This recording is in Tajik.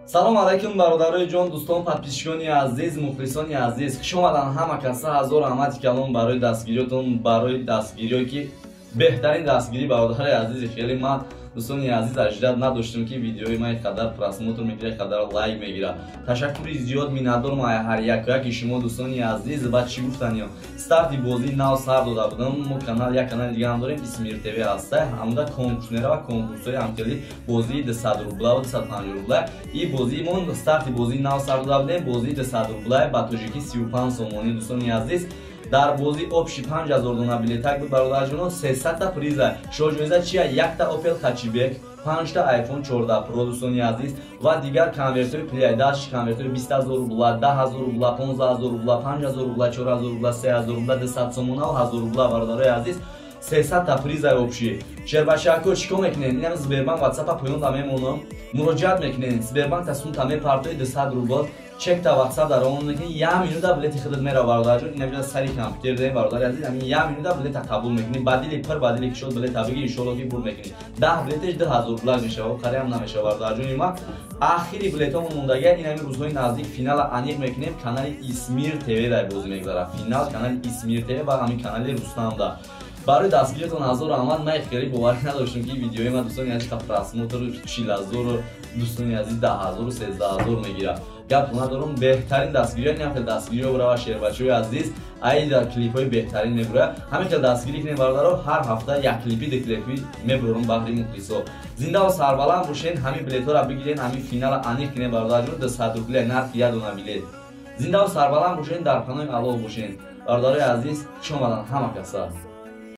салом алайкум бародарои ҷон, дӯстон, подписчикони азиз, мухлисони азиз, хуш омадан. ҳама каса ҳазор раҳмати калон барои дастгириётон, барои дастгириё ки беҳтарин дастгирӣ бародари азизи хеле. ман дӯстони азиз аждад надоштам ки видеои ман қадар просмотр мегирад, қадар лайк мегирад. ташаккури зиёд миннатдорам ҳар яки шумо дӯстони азиз. ба чӣ гуфтан ё старти бозии нав сар дода будам. мо канал як канали дига ҳам дорем, Исмир ТВ ҳаста. ҳамда конкурснера ва конкурсҳои ҳамкали бозии 200 рубла ва 250 рубла. И бозии мон старти бозии нав сар дода будем. Бозии 200 рубла ба тоҷики 35 сомонӣ дӯстони азиз. дар бозӣ обши 5000 дона билетак буд бародарҷонон. 300 та приза. шоҳҷоиза чия? 1 та Opel Hatchback, 5 та iPhone 14 Pro дӯстони азиз ва дигар конвертори плейдач, конвертори 20000 рубла, 10000 рубла, 15000 рубла, 5000 рубла, 4000 рубла, 3000 рубла, 200 сомона ва 1000 рубла бародари азиз. 300 та приза обши. Шербашако чико мекунем? Инам Сбербанк WhatsApp поён да мемонам. муроҷиат мекунем. Сбербанк тасун та мепартои 200 рубл. чек та WhatsApp дар он мекунем. 1 минута билети хидмат мера бародарҷон. Ина бида сари компютер дем бародари азиз. Ами 1 минута билета қабул мекунем. Бадили пир бадили кишод билета биги иншоалло ки бур мекунем. 10 билетеш 2000 рубла мешава. Қариам намешава бародарҷони ма. Ахири билетамон мондагия инами рӯзҳои наздик финала аниқ мекунем. Канали Исмир ТВ дар бозӣ мегзарад. Финал канали Исмир ТВ ва ҳамин канали Рустам да. барои дастгириётон ҳазор раҳмат. ман хеле боварӣ надоштам ки видеои ман дӯстони азиз просмотр 40000 дӯстони азиз 10000 13000 мегирад. гап надорам. беҳтарин дастгириё ин хел дастгириё бурава шербачои азиз. айда клипҳои беҳтарин мебура. ҳамин хел дастгирӣ кунем бародаро. ҳар ҳафта як клипи ду клипи мебурам баҳри мухлисо. зинда ва сарбаланд бошен. ҳамин билетҳоро бигирен. ҳамин финала аниқ кунем бародарҷон. 200 рубля нархи як дона билет. зинда ва сарбаланд бошен. дар паноҳи Аллоҳ бошен. бародари азиз, хуш омадан ҳама каса.